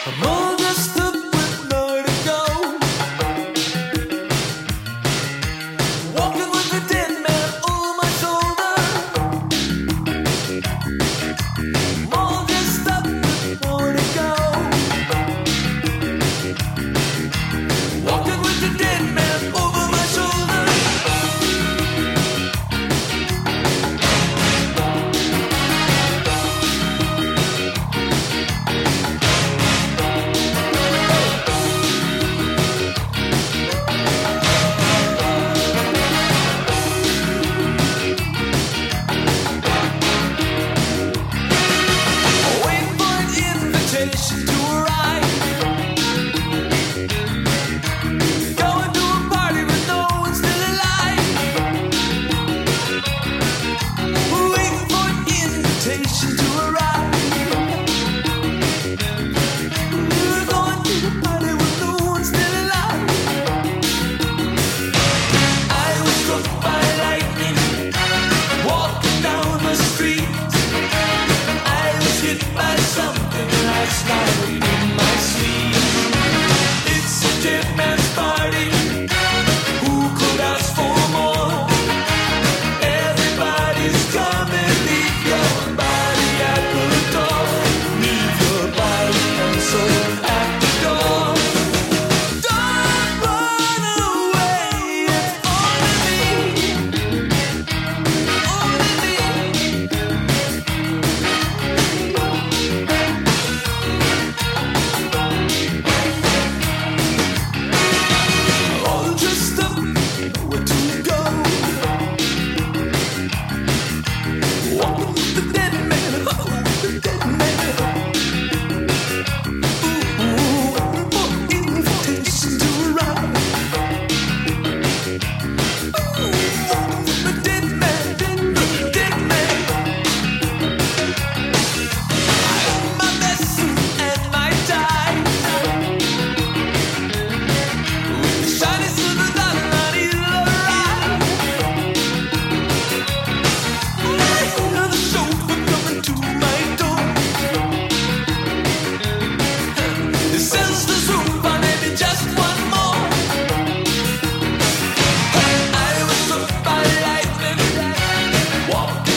I'm all dressed up with nowhere to go. Walking with a dead man over my shoulder. I'm all dressed up with nowhere to go. Walking with a dead man over my shoulder. Waiting for an invitation to arrive. Going to a party with no one still alive. Waiting for an invitation to arrive. We're going to a party with no one still alive. I was struck by lightning, walking down the street. I was hit by something last night in my sleep. It's a dead man's party. Who could ask for more? Everybody's coming. Leave your body at the door. Leave your body and soul at the door. Don't run away. It's only me. Only me. All dressed up, where to go? Walking with the dead man, oh, with the dead man. Ooh, waiting for invitation to arrive. Ooh, walking with the dead man, dead man. I have my best suit and my tie. With the shiny silver dollar on either ride. I hear the chauffeur coming to my door. He says there's room for maybe just one more. I was struck by lightning, walking